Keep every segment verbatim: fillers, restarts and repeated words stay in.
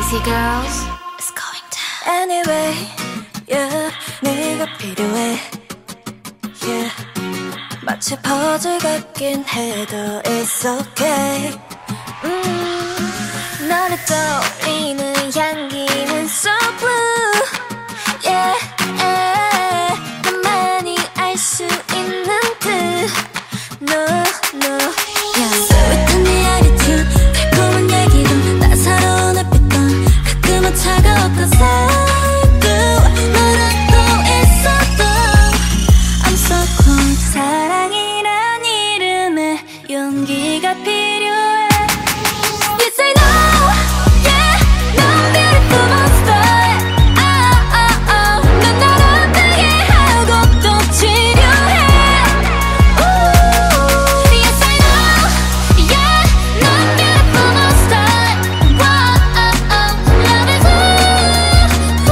Crazy girls, it's going down. Anyway, yeah, 네가 필요해. Yeah, 마치 퍼즐 같긴 해도 it's okay. 음, 너를 떠올리는 향기는 so blue. Yeah, yeah, 나만이 알 수 있는 듯. No, no, yeah. 스윗한 네 attitude, 달콤한 얘기도 따사로운 햇빛도 가끔은 차가웠던 살구 너라도 있어도 I'm so close. 사랑이란 이름에 용기가 필요해. You say no, yeah, 넌 beautiful monster. Oh, oh, oh, 넌 날 아프게 하고 또 치료해. Ooh, yes I know, yeah, 넌 beautiful monster. Whoa, oh, oh, love is ooh,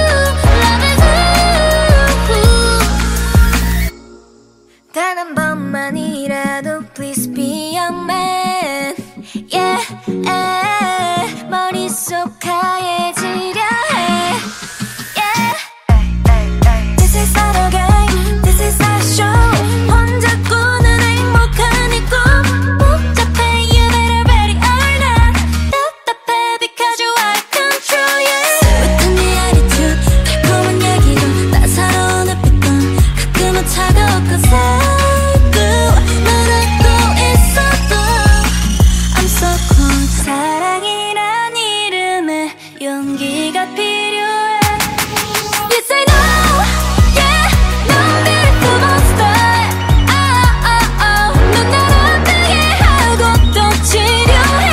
ooh, love is ooh. 단 한 번만이라도 please be a man. Yeah, yeah, 머릿속 하얘지려 해. Yeah, this is not a game, this is our show. 혼자 꾸는 행복한 이 꿈 복잡해, you better ready or not. 답답해 because you out of control, yeah. 스윗한 네 attitude, 달콤한 얘기도 따사로운 햇빛도 가끔은 차가웠고 살구 너라도 있어도 I'm so close. 사랑이란 이름에 용기가 필요해. You say no, yeah, 넌 beautiful monster. Oh, oh, oh, 넌 날 아프게 하고 또 치료해.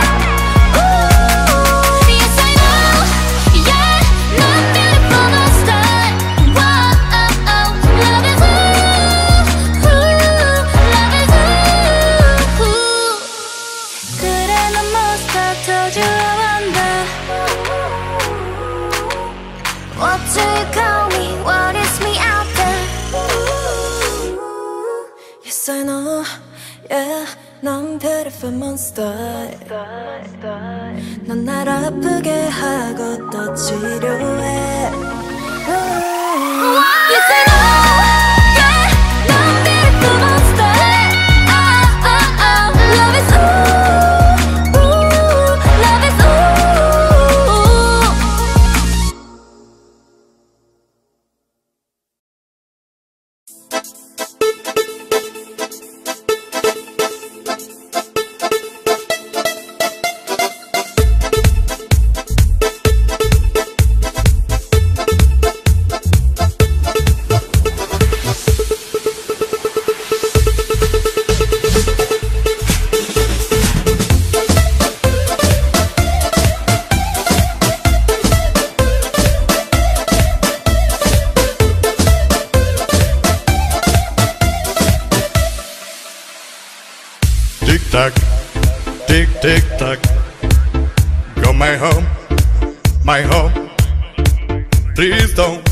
Ooh, yes I know, yeah, 넌 beautiful monster. Whoa, oh, oh, love is ooh, love is ooh. 그래 넌 monster, told you I wonder. What do you call me? What is me out there? Yes I know, yeah, 넌 beautiful monster. 넌 날 아프게 하고 또 치료해. You say no, yeah, 넌 beautiful monster. Oh, oh, oh, love is ooh, ooh, love is ooh. Tick tock, tick tick tock. Go my home, my home. Please don't